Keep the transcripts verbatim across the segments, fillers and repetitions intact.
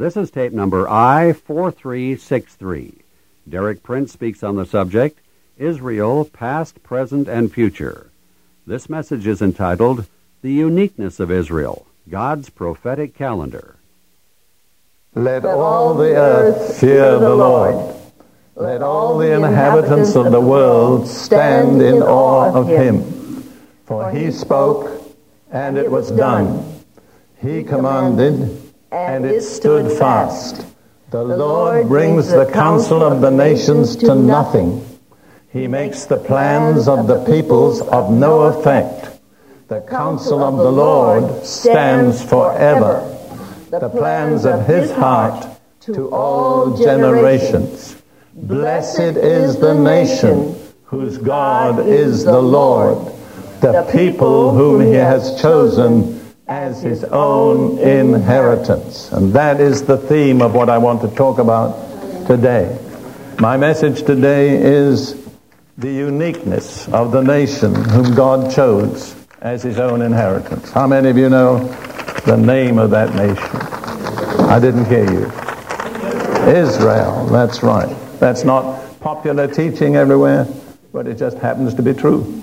This is tape number I four three six three. Derek Prince speaks on the subject, Israel, Past, Present, and Future. This message is entitled, The Uniqueness of Israel, God's Prophetic Calendar. Let all the earth fear the Lord. Let all the inhabitants of the world stand in awe of him. For he spoke, and it was done. He commanded, and it stood fast. The Lord brings the counsel of the nations to nothing. He makes the plans of the peoples of no effect. The counsel of the Lord stands forever. The plans of his heart to all generations. Blessed is the nation whose God is the Lord, the people whom he has chosen as his own inheritance. And that is the theme of what I want to talk about today. My message today is the uniqueness of the nation whom God chose as his own inheritance. How many of you know the name of that nation? I didn't hear you. Israel, that's right. That's not popular teaching everywhere, but it just happens to be true.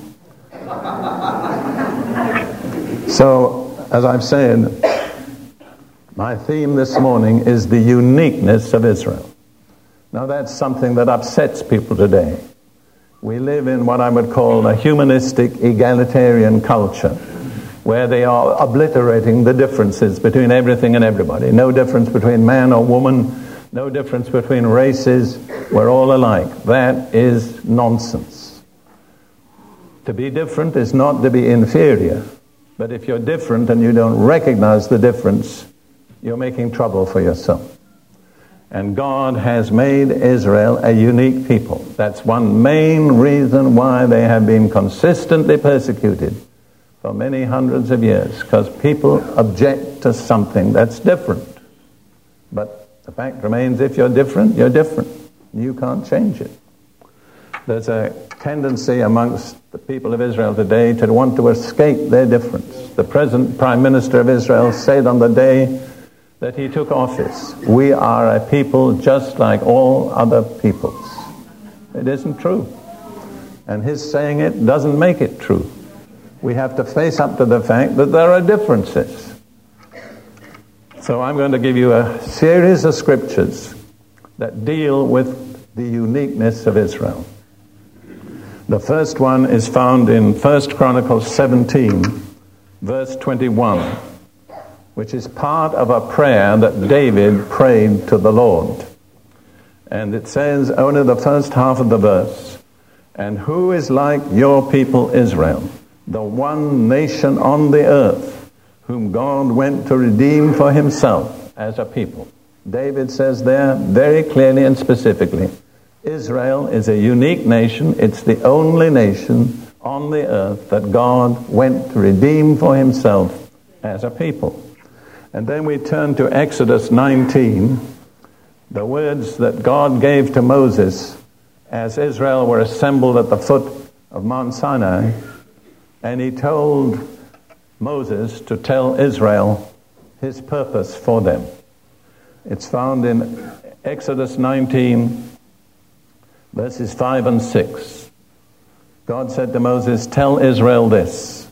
So, as I've said, my theme this morning is the uniqueness of Israel. Now that's something that upsets people today. We live in what I would call a humanistic, egalitarian culture, where they are obliterating the differences between everything and everybody. No difference between man or woman, no difference between races. We're all alike. That is nonsense. To be different is not to be inferior. But if you're different and you don't recognize the difference, you're making trouble for yourself. And God has made Israel a unique people. That's one main reason why they have been consistently persecuted for many hundreds of years, because people object to something that's different. But the fact remains, if you're different, you're different. You can't change it. There's a tendency amongst the people of Israel today to want to escape their difference. The present Prime Minister of Israel said on the day that he took office, we are a people just like all other peoples. It isn't true. And his saying it doesn't make it true. We have to face up to the fact that there are differences. So I'm going to give you a series of scriptures that deal with the uniqueness of Israel. The first one is found in First Chronicles seventeen, verse twenty-one, which is part of a prayer that David prayed to the Lord. And it says, only the first half of the verse, and who is like your people Israel, the one nation on the earth, whom God went to redeem for himself as a people. David says there very clearly and specifically, Israel is a unique nation. It's the only nation on the earth that God went to redeem for himself as a people. And then we turn to Exodus nineteen, the words that God gave to Moses as Israel were assembled at the foot of Mount Sinai. And he told Moses to tell Israel his purpose for them. It's found in Exodus nineteen, verses five and six. God said to Moses, tell Israel this,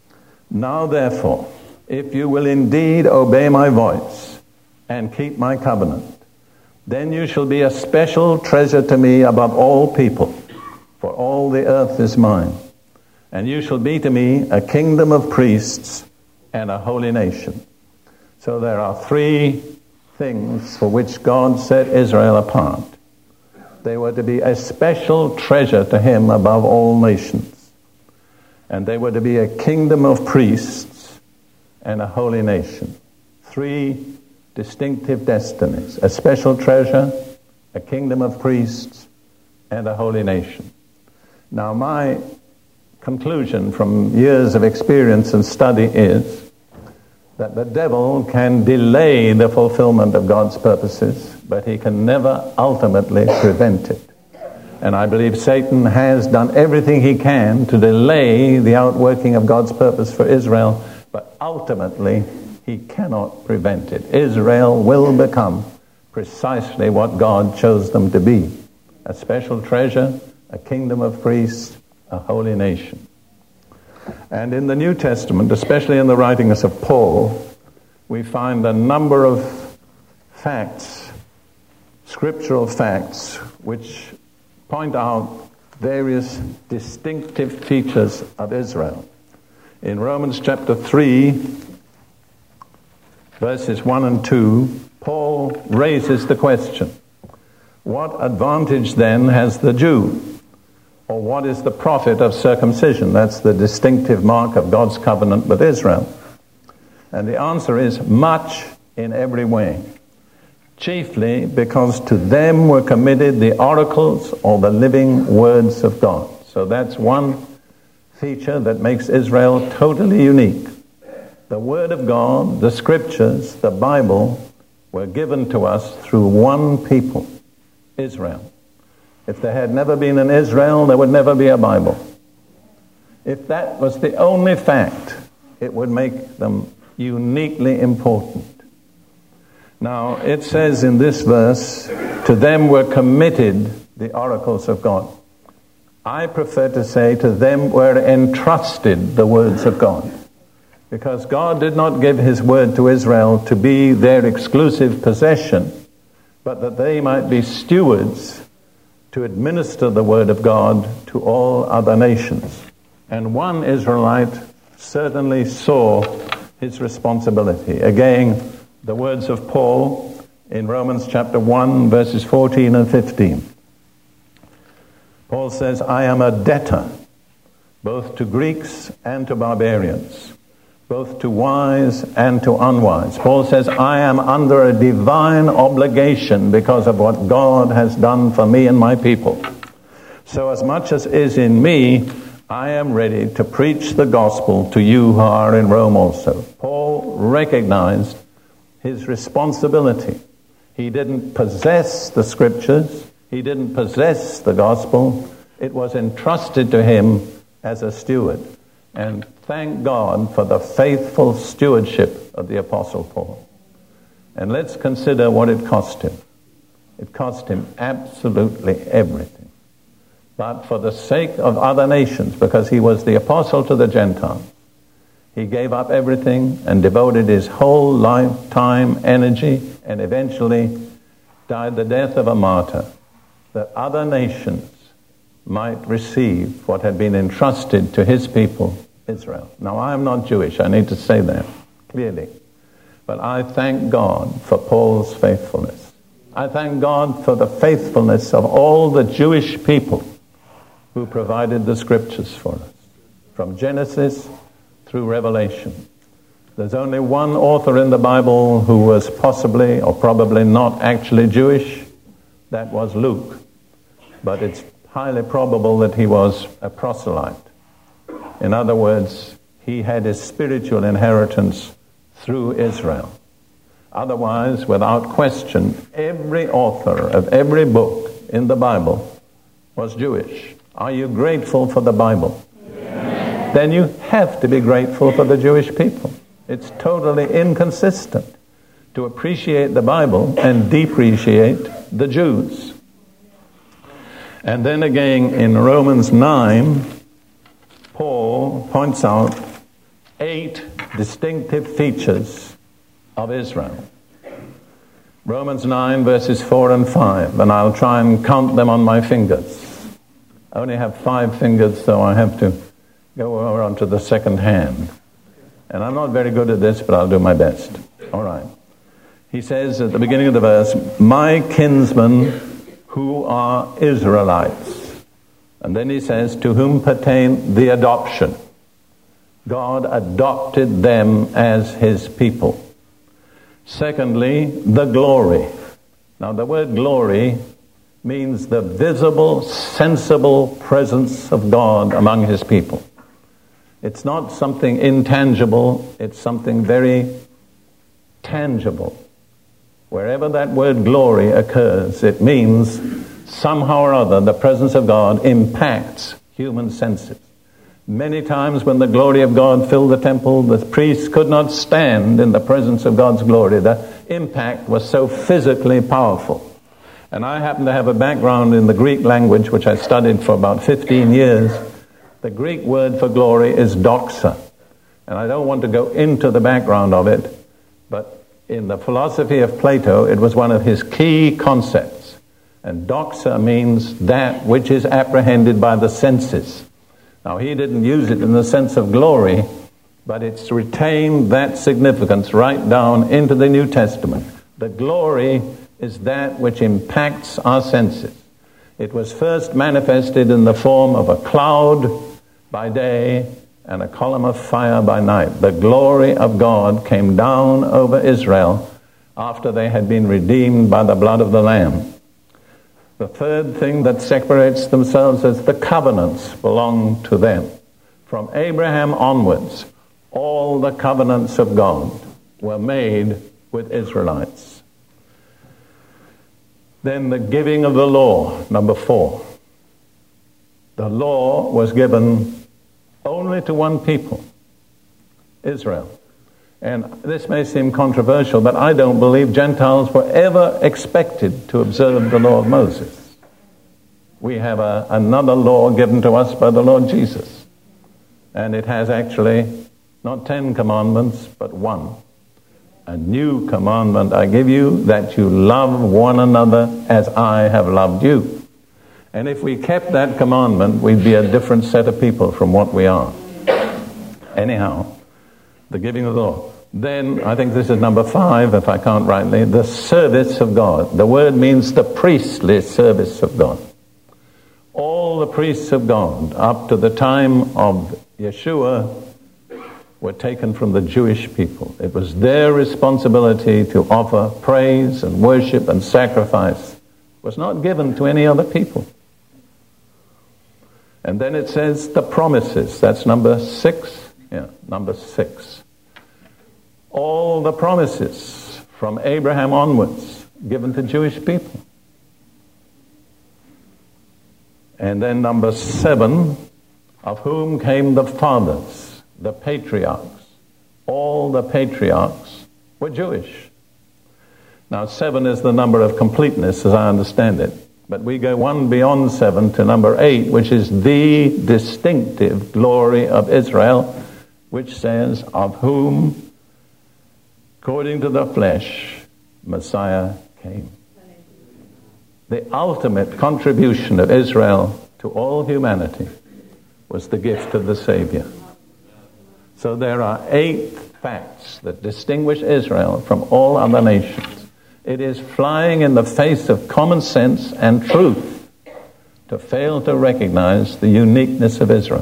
now therefore, if you will indeed obey my voice and keep my covenant, then you shall be a special treasure to me above all people, for all the earth is mine. And you shall be to me a kingdom of priests and a holy nation. So there are three things for which God set Israel apart. They were to be a special treasure to him above all nations. And they were to be a kingdom of priests and a holy nation. Three distinctive destinies. A special treasure, a kingdom of priests, and a holy nation. Now my conclusion from years of experience and study is that the devil can delay the fulfillment of God's purposes, but he can never ultimately prevent it. And I believe Satan has done everything he can to delay the outworking of God's purpose for Israel, but ultimately He cannot prevent it. Israel will become precisely what God chose them to be: a special treasure, a kingdom of priests, a holy nation. And in the New Testament, especially in the writings of Paul, we find a number of facts, scriptural facts, which point out various distinctive features of Israel. In Romans chapter three, verses one and two, Paul raises the question, what advantage then has the Jew? Or what is the profit of circumcision? That's the distinctive mark of God's covenant with Israel. And the answer is much in every way. Chiefly because to them were committed the oracles or the living words of God. So that's one feature that makes Israel totally unique. The Word of God, the Scriptures, the Bible were given to us through one people, Israel. If there had never been an Israel, there would never be a Bible. If that was the only fact, it would make them uniquely important. Now, it says in this verse, to them were committed the oracles of God. I prefer to say to them were entrusted the words of God. Because God did not give his word to Israel to be their exclusive possession, but that they might be stewards to administer the word of God to all other nations. And one Israelite certainly saw his responsibility. Again, the words of Paul in Romans chapter one, verses fourteen and fifteen. Paul says, I am a debtor, both to Greeks and to barbarians, both to wise and to unwise. Paul says, I am under a divine obligation because of what God has done for me and my people. So as much as is in me, I am ready to preach the gospel to you who are in Rome also. Paul recognized his responsibility. He didn't possess the scriptures. He didn't possess the gospel. It was entrusted to him as a steward. And thank God for the faithful stewardship of the Apostle Paul. And let's consider what it cost him. It cost him absolutely everything. But for the sake of other nations, because he was the apostle to the Gentiles, he gave up everything and devoted his whole life, time, energy, and eventually died the death of a martyr, that other nations might receive what had been entrusted to his people, Israel. Now, I am not Jewish. I need to say that clearly. But I thank God for Paul's faithfulness. I thank God for the faithfulness of all the Jewish people who provided the scriptures for us, from Genesis through Revelation. There's only one author in the Bible who was possibly or probably not actually Jewish. That was Luke. But it's highly probable that he was a proselyte. In other words, he had his spiritual inheritance through Israel. Otherwise, without question, every author of every book in the Bible was Jewish. Are you grateful for the Bible? Yes. Then you have to be grateful for the Jewish people. It's totally inconsistent to appreciate the Bible and depreciate the Jews. And then again in Romans nine, Paul points out eight distinctive features of Israel. Romans nine, verses four and five, and I'll try and count them on my fingers. I only have five fingers, so I have to go over onto the second hand. And I'm not very good at this, but I'll do my best. All right. He says at the beginning of the verse, my kinsmen who are Israelites. And then he says, to whom pertain the adoption. God adopted them as his people. Secondly, the glory. Now the word glory means the visible, sensible presence of God among his people. It's not something intangible, it's something very tangible. Wherever that word glory occurs, it means somehow or other the presence of God impacts human senses. Many times when the glory of God filled the temple, the priests could not stand in the presence of God's glory. The impact was so physically powerful. And I happen to have a background in the Greek language, which I studied for about fifteen years. The Greek word for glory is doxa. And I don't want to go into the background of it, but in the philosophy of Plato, it was one of his key concepts. And doxa means that which is apprehended by the senses. Now, he didn't use it in the sense of glory, but it's retained that significance right down into the New Testament. The glory is that which impacts our senses. It was first manifested in the form of a cloud by day and a column of fire by night. The glory of God came down over Israel after they had been redeemed by the blood of the Lamb. The third thing that separates themselves is the covenants belong to them. From Abraham onwards, all the covenants of God were made with Israelites. Then the giving of the law, number four. The law was given only to one people, Israel. And this may seem controversial, but I don't believe Gentiles were ever expected to observe the law of Moses. We have a, another law given to us by the Lord Jesus. And it has actually not ten commandments, but one. A new commandment I give you, that you love one another as I have loved you. And if we kept that commandment, we'd be a different set of people from what we are. Anyhow, the giving of the law. Then, I think this is number five, if I count rightly, the service of God. The word means the priestly service of God. All the priests of God, up to the time of Yeshua, were taken from the Jewish people. It was their responsibility to offer praise and worship and sacrifice. It was not given to any other people. And then it says the promises. That's number six. Yeah, number six. All the promises from Abraham onwards given to Jewish people. And then number seven, of whom came the fathers, the patriarchs. All the patriarchs were Jewish. Now seven is the number of completeness as I understand it. But we go one beyond seven to number eight, which is the distinctive glory of Israel, which says, of whom, according to the flesh, Messiah came. The ultimate contribution of Israel to all humanity was the gift of the Savior. So there are eight facts that distinguish Israel from all other nations. It is flying in the face of common sense and truth to fail to recognize the uniqueness of Israel.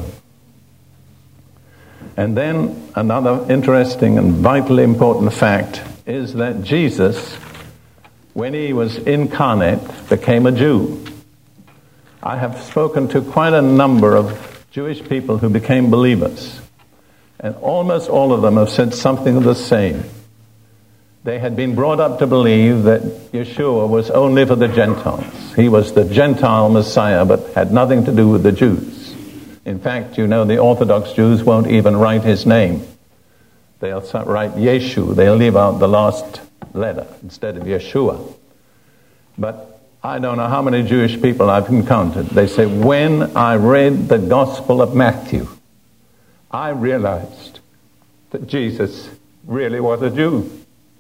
And then another interesting and vitally important fact is that Jesus, when he was incarnate, became a Jew. I have spoken to quite a number of Jewish people who became believers, and almost all of them have said something of the same. They had been brought up to believe that Yeshua was only for the Gentiles. He was the Gentile Messiah, but had nothing to do with the Jews. In fact, you know, the Orthodox Jews won't even write his name. They'll write Yeshu. They'll leave out the last letter instead of Yeshua. But I don't know how many Jewish people I've encountered. They say, when I read the Gospel of Matthew, I realized that Jesus really was a Jew.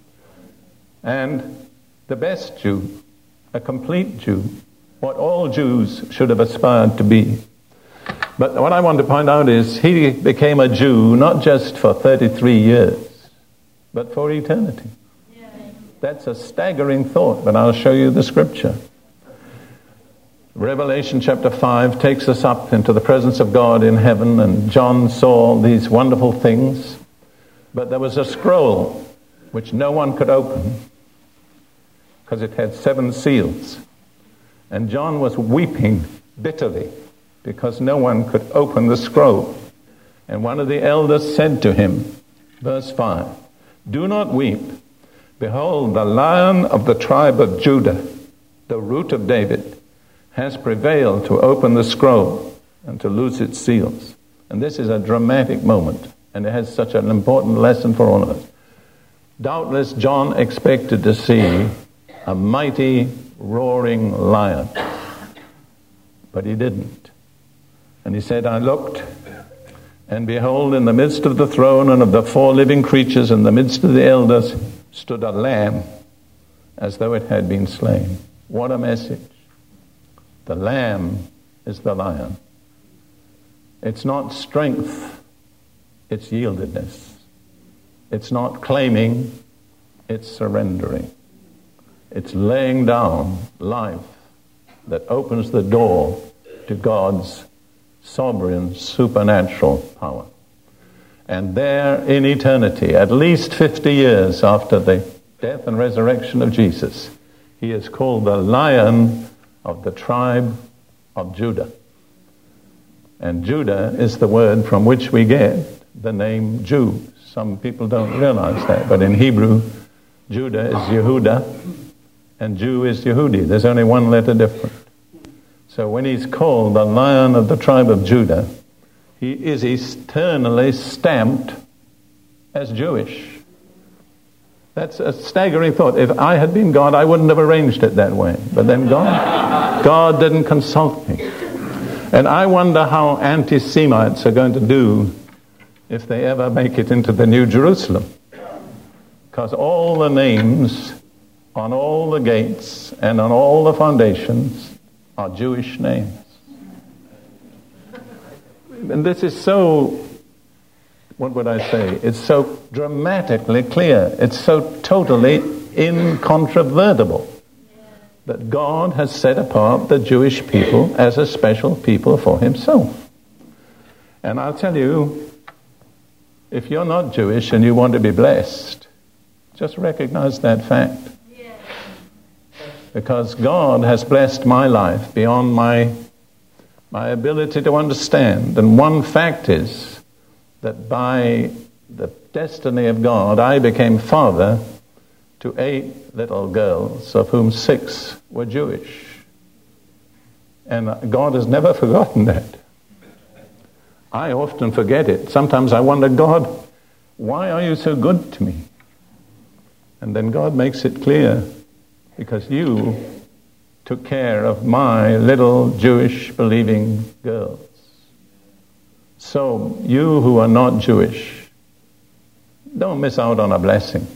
And the best Jew, a complete Jew, what all Jews should have aspired to be. But what I want to point out is he became a Jew not just for thirty-three years, but for eternity. Yeah. That's a staggering thought, but I'll show you the scripture. Revelation chapter five takes us up into the presence of God in heaven, and John saw these wonderful things. But there was a scroll which no one could open because it had seven seals. And John was weeping bitterly because no one could open the scroll. And one of the elders said to him, verse five, do not weep. Behold, the Lion of the tribe of Judah, the root of David, has prevailed to open the scroll and to loose its seals. And this is a dramatic moment, and it has such an important lesson for all of us. Doubtless John expected to see a mighty, roaring lion, but he didn't. And he said, I looked, and behold, in the midst of the throne and of the four living creatures, in the midst of the elders, stood a lamb, as though it had been slain. What a message. The lamb is the lion. It's not strength, it's yieldedness. It's not claiming, it's surrendering. It's laying down life that opens the door to God's sovereign, supernatural power. And there in eternity, at least fifty years after the death and resurrection of Jesus, he is called the Lion of the tribe of Judah. And Judah is the word from which we get the name Jew. Some people don't realize that, but in Hebrew, Judah is Yehudah, and Jew is Yehudi. There's only one letter different. So when he's called the Lion of the tribe of Judah, he is eternally stamped as Jewish. That's a staggering thought. If I had been God, I wouldn't have arranged it that way. But then God, God didn't consult me. And I wonder how anti-Semites are going to do if they ever make it into the New Jerusalem. Because all the names on all the gates and on all the foundations are Jewish names. And this is so, what would I say? It's so dramatically clear. It's so totally incontrovertible that God has set apart the Jewish people as a special people for himself. And I'll tell you, if you're not Jewish and you want to be blessed, just recognize that fact. Because God has blessed my life beyond my, my ability to understand. And one fact is that by the destiny of God, I became father to eight little girls, of whom six were Jewish. And God has never forgotten that. I often forget it. Sometimes I wonder, God, why are you so good to me? And then God makes it clear, because you took care of my little Jewish believing girls. So you who are not Jewish, don't miss out on a blessing.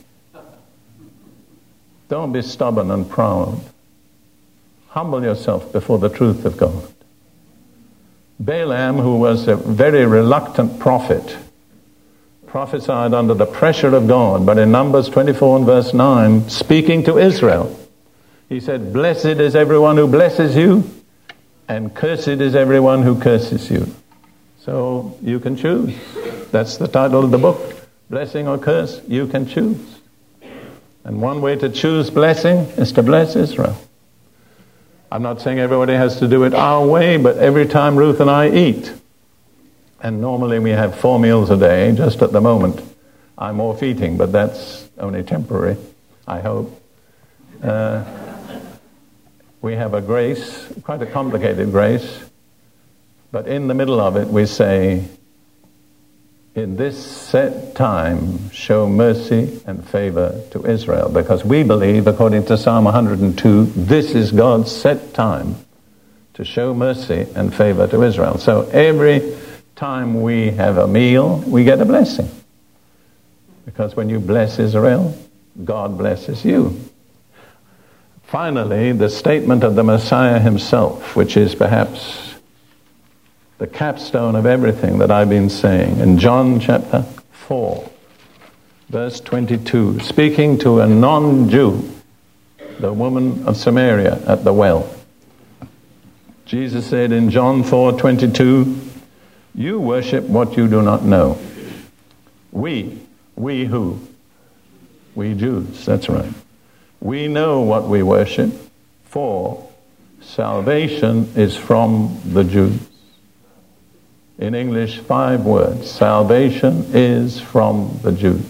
Don't be stubborn and proud. Humble yourself before the truth of God. Balaam, who was a very reluctant prophet, prophesied under the pressure of God, but in Numbers twenty-four and verse nine, speaking to Israel, he said, blessed is everyone who blesses you, and cursed is everyone who curses you. So you can choose. That's the title of the book. Blessing or curse, you can choose. And one way to choose blessing is to bless Israel. I'm not saying everybody has to do it our way, but every time Ruth and I eat, and normally we have four meals a day, just at the moment I'm off eating, but that's only temporary, I hope. Uh, we have a grace, quite a complicated grace, but in the middle of it we say, in this set time, show mercy and favor to Israel. Because we believe, according to Psalm one hundred two, this is God's set time to show mercy and favor to Israel. So every time we have a meal, we get a blessing. Because when you bless Israel, God blesses you. Finally, the statement of the Messiah himself, which is perhaps the capstone of everything that I've been saying. In John chapter four, verse twenty-two, speaking to a non-Jew, the woman of Samaria at the well, Jesus said in John four twenty-two, you worship what you do not know. We, we who? We Jews, that's right. We know what we worship, for salvation is from the Jews. In English, five words. Salvation is from the Jews.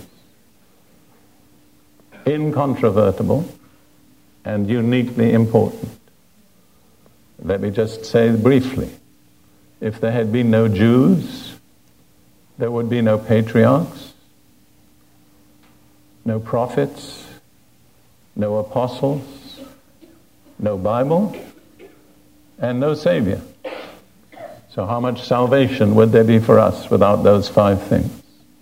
Incontrovertible and uniquely important. Let me just say briefly, if there had been no Jews, there would be no patriarchs, no prophets, no apostles, no Bible, and no Savior. So how much salvation would there be for us without those five things?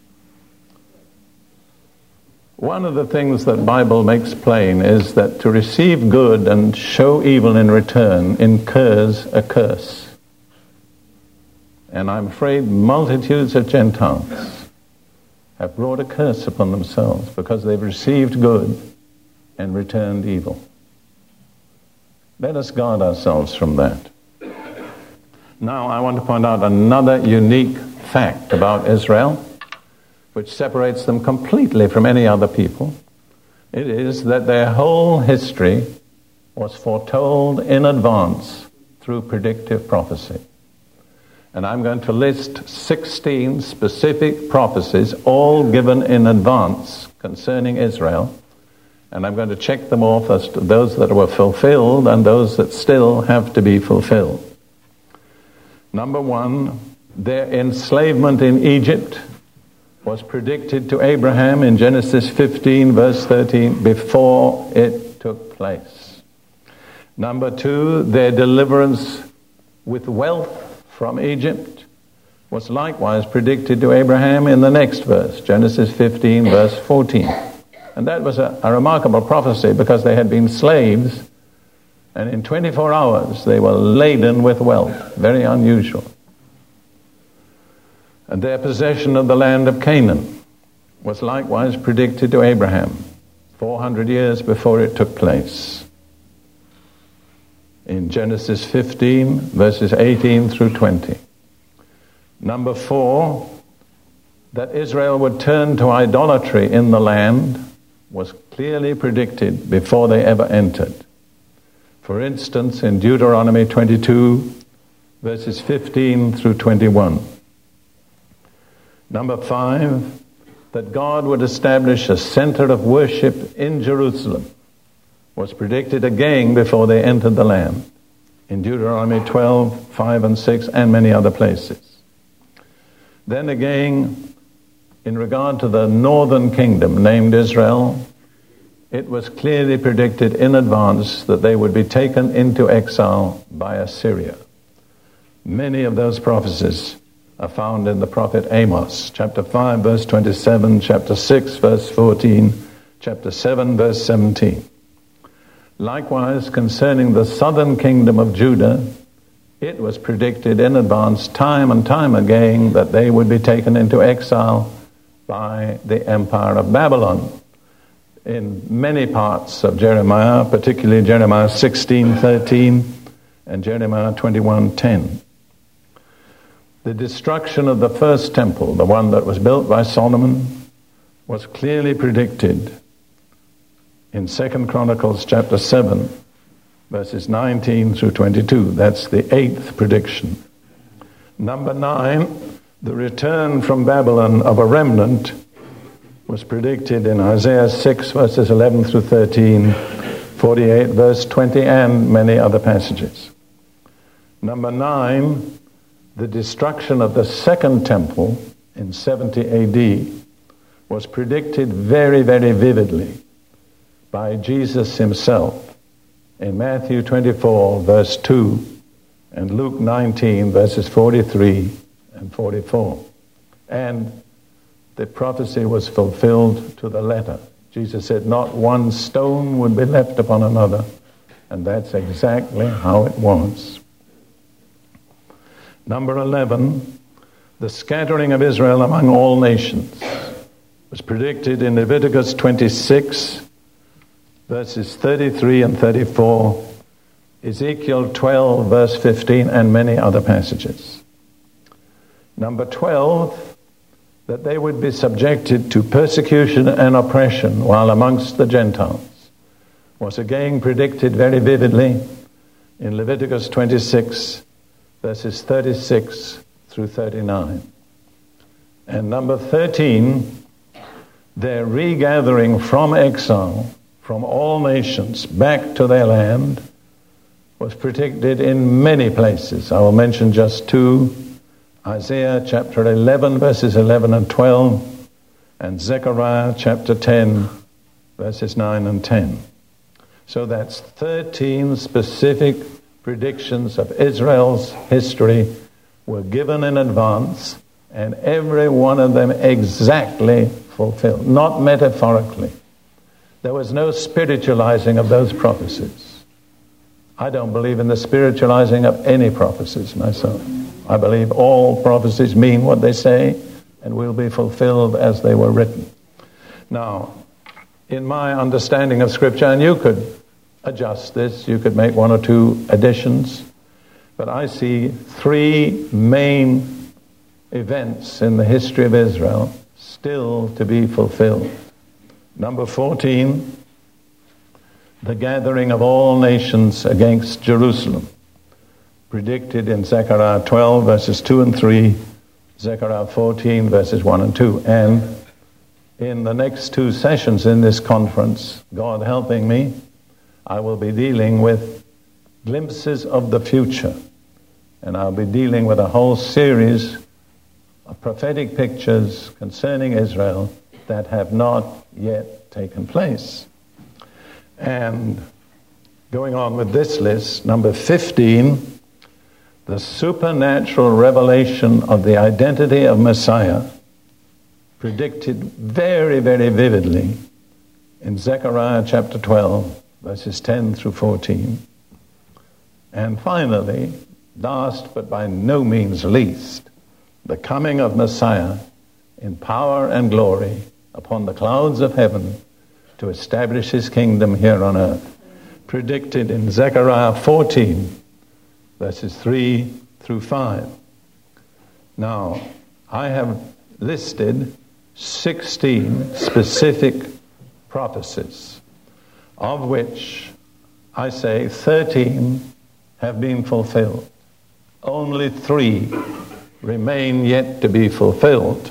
One of the things that the Bible makes plain is that to receive good and show evil in return incurs a curse. And I'm afraid multitudes of Gentiles have brought a curse upon themselves because they've received good and returned evil. Let us guard ourselves from that. Now I want to point out another unique fact about Israel, which separates them completely from any other people. It is that their whole history was foretold in advance through predictive prophecy. And I'm going to list sixteen specific prophecies, all given in advance concerning Israel. And I'm going to check them off as to those that were fulfilled and those that still have to be fulfilled. Number one, their enslavement in Egypt was predicted to Abraham in Genesis fifteen, verse thirteen, before it took place. Number two, their deliverance with wealth from Egypt was likewise predicted to Abraham in the next verse, Genesis fifteen, verse fourteen. And that was a, a remarkable prophecy because they had been slaves, and in twenty-four hours they were laden with wealth. Very unusual. And their possession of the land of Canaan was likewise predicted to Abraham four hundred years before it took place. In Genesis fifteen, verses eighteen through twenty. Number four, that Israel would turn to idolatry in the land was clearly predicted before they ever entered. For instance, in Deuteronomy twenty-two, verses fifteen through twenty-one. Number five, that God would establish a center of worship in Jerusalem was predicted again before they entered the land, in Deuteronomy twelve, five and six, and many other places. Then again, in regard to the northern kingdom named Israel, it was clearly predicted in advance that they would be taken into exile by Assyria. Many of those prophecies are found in the prophet Amos, chapter five, verse twenty-seven, chapter six, verse fourteen, chapter seven, verse seventeen. Likewise, concerning the southern kingdom of Judah, it was predicted in advance time and time again that they would be taken into exile by the empire of Babylon. In many parts of Jeremiah, particularly Jeremiah sixteen thirteen and Jeremiah twenty-one ten. The destruction of the first temple, the one that was built by Solomon, was clearly predicted in Second Chronicles chapter seven, verses nineteen through twenty-two. That's the eighth prediction. Number nine, the return from Babylon of a remnant was predicted in Isaiah six, verses eleven through thirteen, forty-eight, verse twenty, and many other passages. Number nine, the destruction of the second temple in seventy A D was predicted very, very vividly by Jesus himself in Matthew twenty-four, verse two, and Luke nineteen, verses forty-three and forty-four. And the prophecy was fulfilled to the letter. Jesus said, not one stone would be left upon another. And that's exactly how it was. Number eleven, the scattering of Israel among all nations was predicted in Leviticus twenty-six, verses thirty-three and thirty-four, Ezekiel twelve, verse fifteen, and many other passages. Number twelve, that they would be subjected to persecution and oppression while amongst the Gentiles was again predicted very vividly in Leviticus twenty-six, verses thirty-six through thirty-nine. And number thirteen, their regathering from exile from all nations back to their land was predicted in many places. I will mention just two. Isaiah chapter eleven, verses eleven and twelve, and Zechariah chapter ten, verses nine and ten. So that's thirteen specific predictions of Israel's history were given in advance, and every one of them exactly fulfilled, not metaphorically. There was no spiritualizing of those prophecies. I don't believe in the spiritualizing of any prophecies myself. I believe all prophecies mean what they say and will be fulfilled as they were written. Now, in my understanding of Scripture, and you could adjust this, you could make one or two additions, but I see three main events in the history of Israel still to be fulfilled. Number fourteen, the gathering of all nations against Jerusalem, predicted in Zechariah twelve, verses two and three, Zechariah fourteen, verses one and two. And in the next two sessions in this conference, God helping me, I will be dealing with glimpses of the future. And I'll be dealing with a whole series of prophetic pictures concerning Israel that have not yet taken place. And going on with this list, number fifteen, the supernatural revelation of the identity of Messiah, predicted very, very vividly in Zechariah chapter twelve, verses ten through fourteen. And finally, last but by no means least, the coming of Messiah in power and glory upon the clouds of heaven to establish his kingdom here on earth, predicted in Zechariah fourteen, verses three through five. Now, I have listed sixteen specific prophecies, of which I say thirteen have been fulfilled. Only three remain yet to be fulfilled.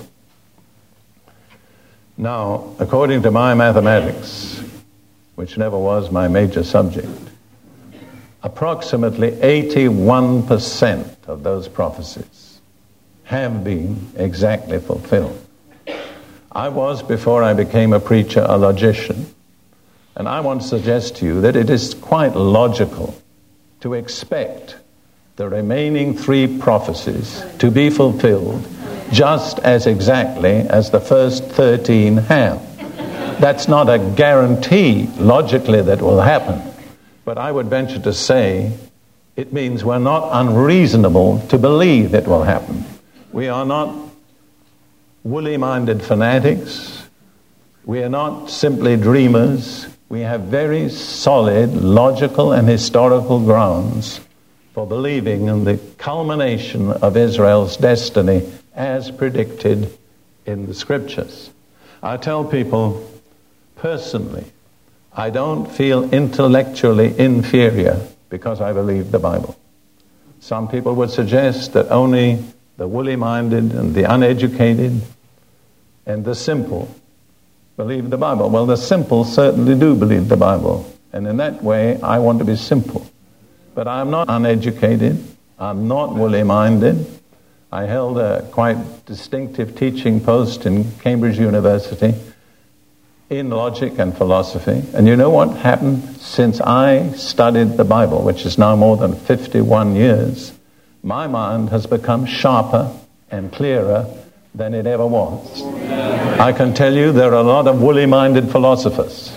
Now, according to my mathematics, which never was my major subject, approximately eighty-one percent of those prophecies have been exactly fulfilled. I was, before I became a preacher, a logician, and I want to suggest to you that it is quite logical to expect the remaining three prophecies to be fulfilled just as exactly as the first thirteen have. That's not a guarantee logically that will happen, but I would venture to say it means we're not unreasonable to believe it will happen. We are not woolly-minded fanatics. We are not simply dreamers. We have very solid logical and historical grounds for believing in the culmination of Israel's destiny as predicted in the Scriptures. I tell people, personally, I don't feel intellectually inferior because I believe the Bible. Some people would suggest that only the woolly-minded and the uneducated and the simple believe the Bible. Well, the simple certainly do believe the Bible, and in that way I want to be simple. But I'm not uneducated, I'm not woolly-minded. I held a quite distinctive teaching post in Cambridge University in logic and philosophy. And you know what happened since I studied the Bible, which is now more than fifty-one years? My mind has become sharper and clearer than it ever was. I can tell you there are a lot of woolly-minded philosophers.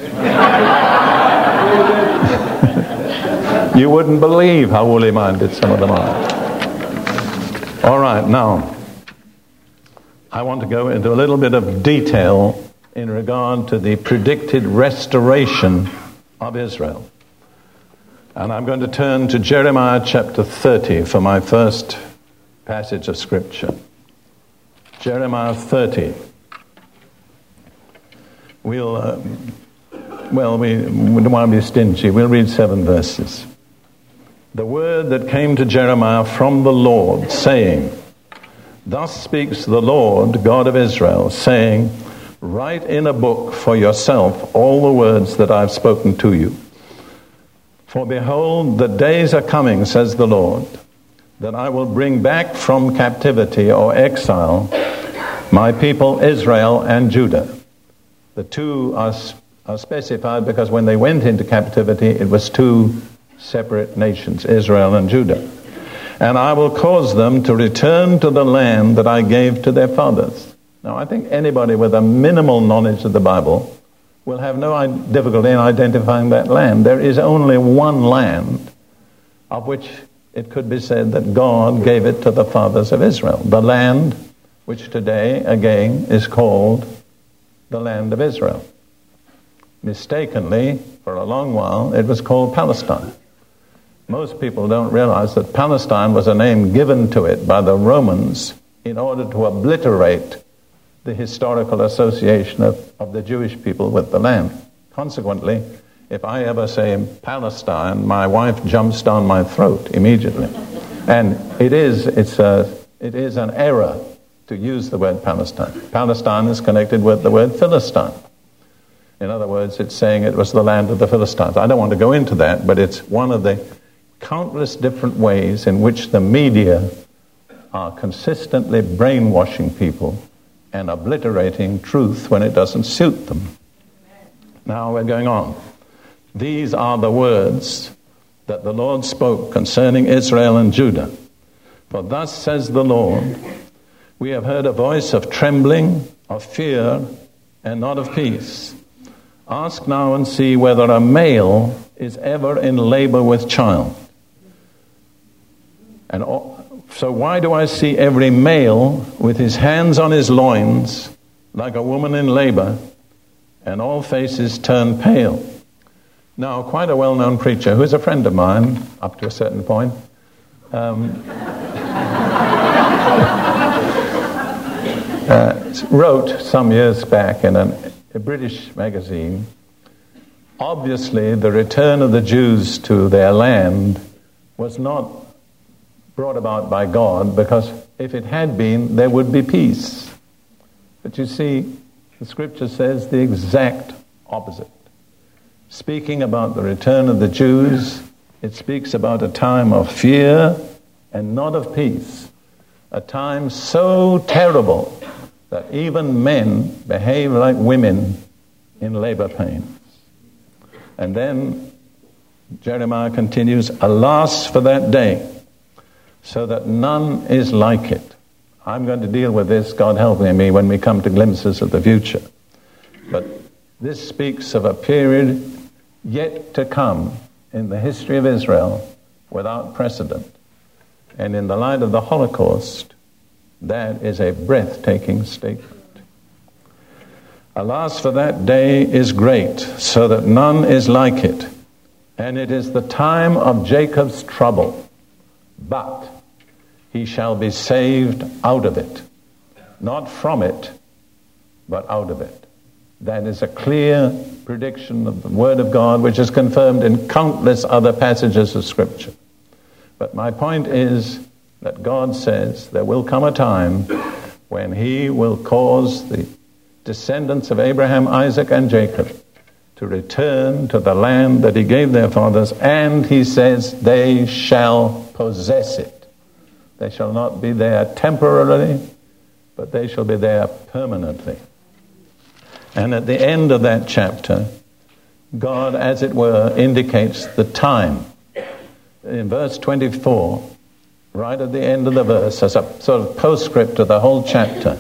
You wouldn't believe how woolly-minded some of them are. All right, now, I want to go into a little bit of detail in regard to the predicted restoration of Israel. And I'm going to turn to Jeremiah chapter thirty for my first passage of Scripture. Jeremiah thirty. We'll, uh, well, we, we don't want to be stingy. We'll read seven verses. The word that came to Jeremiah from the Lord, saying, Thus speaks the Lord, God of Israel, saying, Write in a book for yourself all the words that I've spoken to you. For behold, the days are coming, says the Lord, that I will bring back from captivity or exile my people Israel and Judah. The two are, are specified because when they went into captivity, it was two separate nations, Israel and Judah. And I will cause them to return to the land that I gave to their fathers. Now, I think anybody with a minimal knowledge of the Bible will have no difficulty in identifying that land. There is only one land of which it could be said that God gave it to the fathers of Israel. The land which today, again, is called the land of Israel. Mistakenly, for a long while, it was called Palestine. Most people don't realize that Palestine was a name given to it by the Romans in order to obliterate the historical association of, of the Jewish people with the land. Consequently, if I ever say Palestine, my wife jumps down my throat immediately. And it is, it's a, it is an error to use the word Palestine. Palestine is connected with the word Philistine. In other words, it's saying it was the land of the Philistines. I don't want to go into that, but it's one of the countless different ways in which the media are consistently brainwashing people and obliterating truth when it doesn't suit them. Now we're going on. These are the words that the Lord spoke concerning Israel and Judah. For thus says the Lord, we have heard a voice of trembling, of fear, and not of peace. Ask now and see whether a male is ever in labor with child. And so why do I see every male with his hands on his loins like a woman in labor, and all faces turn pale? Now, quite a well-known preacher, who is a friend of mine up to a certain point, um, uh, wrote some years back in an, a British magazine, obviously the return of the Jews to their land was not brought about by God, because if it had been, there would be peace. But you see, the scripture says the exact opposite. Speaking about the return of the Jews, it speaks about a time of fear and not of peace. A time so terrible that even men behave like women in labor pains. And then Jeremiah continues, alas for that day, so that none is like it. I'm going to deal with this, God helping me, when we come to glimpses of the future. But this speaks of a period yet to come in the history of Israel without precedent. And in the light of the Holocaust, that is a breathtaking statement. Alas, for that day is great, so that none is like it. And it is the time of Jacob's trouble. But he shall be saved out of it. Not from it, but out of it. That is a clear prediction of the Word of God, which is confirmed in countless other passages of Scripture. But my point is that God says there will come a time when he will cause the descendants of Abraham, Isaac, and Jacob to return to the land that he gave their fathers, and he says they shall possess it. They shall not be there temporarily, but they shall be there permanently. And at the end of that chapter, God, as it were, indicates the time. In verse twenty-four, right at the end of the verse, as a sort of postscript to the whole chapter,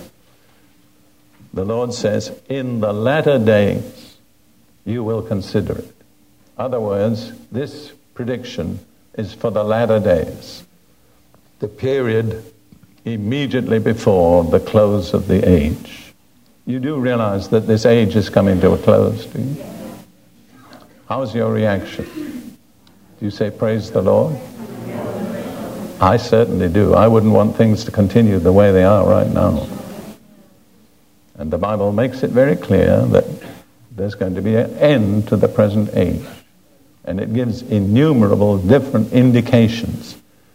the Lord says, in the latter days, you will consider it. In other words, this prediction is for the latter days, the period immediately before the close of the age. You do realize that this age is coming to a close, do you? How's your reaction? Do you say, praise the Lord? I certainly do. I wouldn't want things to continue the way they are right now. And the Bible makes it very clear that there's going to be an end to the present age. And it gives innumerable different indications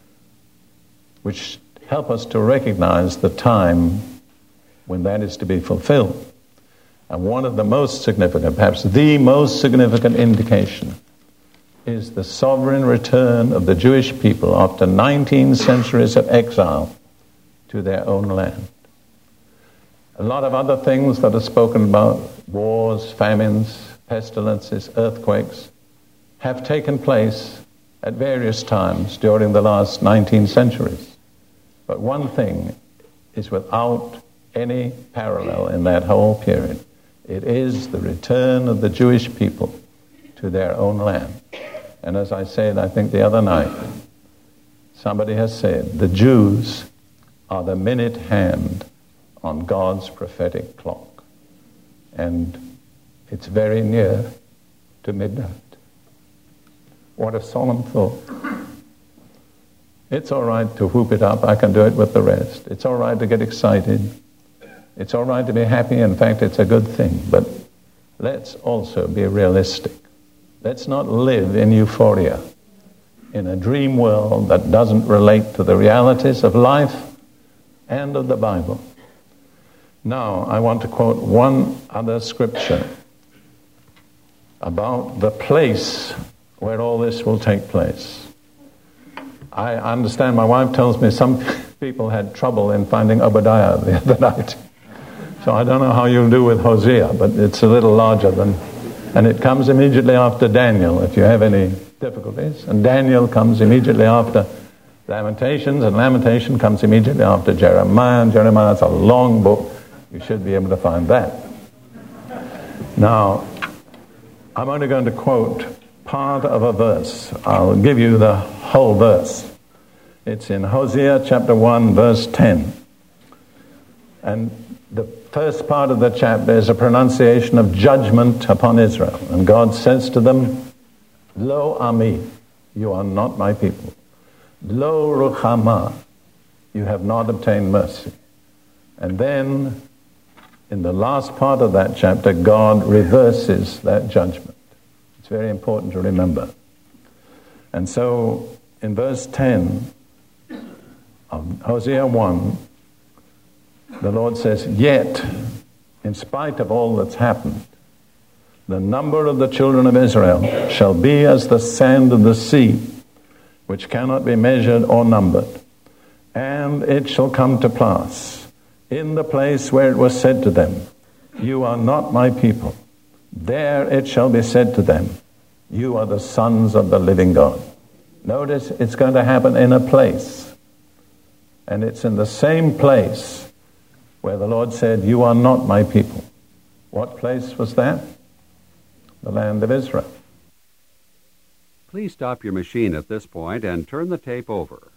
which help us to recognize the time when that is to be fulfilled. And one of the most significant, perhaps the most significant indication is the sovereign return of the Jewish people after nineteen centuries of exile to their own land. A lot of other things that are spoken about, wars, famines, pestilences, earthquakes, have taken place at various times during the last nineteen centuries. But one thing is without any parallel in that whole period. It is the return of the Jewish people to their own land. And as I said, I think the other night, somebody has said, the Jews are the minute hand on God's prophetic clock. And it's very near to midnight. What a solemn thought. It's all right to whoop it up. I can do it with the rest. It's all right to get excited. It's all right to be happy. In fact, it's a good thing. But let's also be realistic. Let's not live in euphoria, in a dream world that doesn't relate to the realities of life and of the Bible. Now, I want to quote one other scripture about the place where all this will take place. I understand, my wife tells me some people had trouble in finding Obadiah the other night. So I don't know how you'll do with Hosea, but it's a little larger than... And it comes immediately after Daniel, if you have any difficulties. And Daniel comes immediately after Lamentations, and Lamentation comes immediately after Jeremiah. And Jeremiah is a long book. You should be able to find that. Now, I'm only going to quote part of a verse. I'll give you the whole verse. It's in Hosea chapter one, verse ten. And the first part of the chapter is a pronunciation of judgment upon Israel. And God says to them, Lo Ami, you are not my people. Lo Ruchama, you have not obtained mercy. And then, in the last part of that chapter, God reverses that judgment. It's very important to remember. And so, in verse ten of Hosea one, the Lord says, yet, in spite of all that's happened, the number of the children of Israel shall be as the sand of the sea, which cannot be measured or numbered. And it shall come to pass, in the place where it was said to them, you are not my people, there it shall be said to them, you are the sons of the living God. Notice it's going to happen in a place. And it's in the same place where the Lord said, you are not my people. What place was that? The land of Israel. Please stop your machine at this point and turn the tape over.